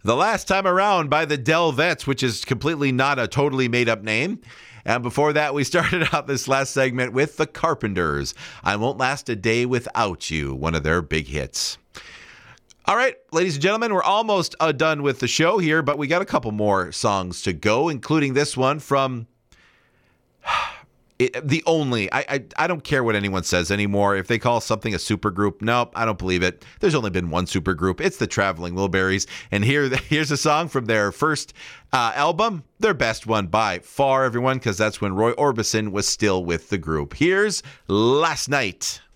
The Last Time Around by the Delvettes, which is completely not a totally made-up name. And before that, we started out this last segment with the Carpenters. I Won't Last a Day Without You, one of their big hits. All right, ladies and gentlemen, we're almost done with the show here, but we got a couple more songs to go, including this one from I don't care what anyone says anymore. If they call something a supergroup, nope, I don't believe it. There's only been one supergroup. It's the Traveling Wilburys. And here's a song from their first album, their best one by far, everyone, because that's when Roy Orbison was still with the group. Here's Last Night.